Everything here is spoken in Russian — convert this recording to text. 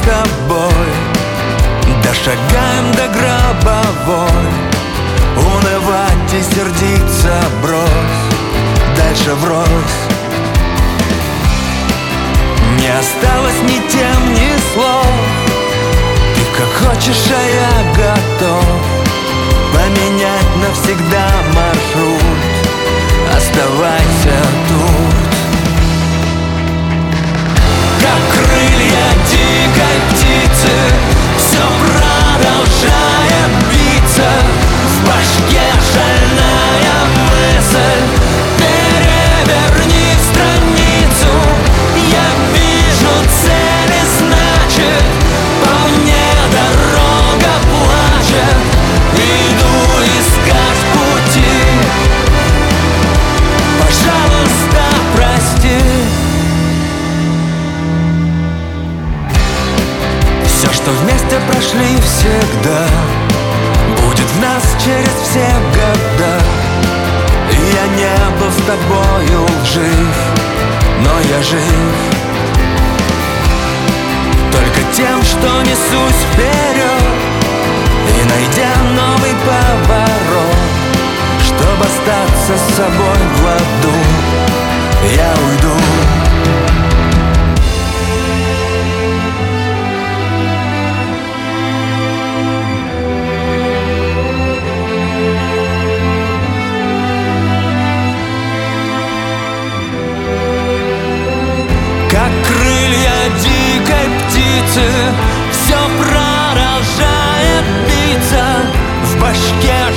с тобой, дошагаем до гробовой. Унывать и сердиться брось, дальше врозь. Не осталось ни тем, ни слов. Ты как хочешь, а я готов поменять навсегда маршрут. Оставайся тут. Как крылья дикой птицы, все продолжает биться. В башке шальная мысль: переверни страницу. Я вижу цели, значит, по мне дорога плачет. Иду искать пути. Пожалуйста, прости. Все, что вместе прошли всегда, будет в нас через все года. Я не был с тобою жив, но я жив только тем, что несусь вперед. И найдя новый поворот, чтобы остаться с собой в ладу, я уйду. Как крылья дикой птицы, все продолжает биться. В башке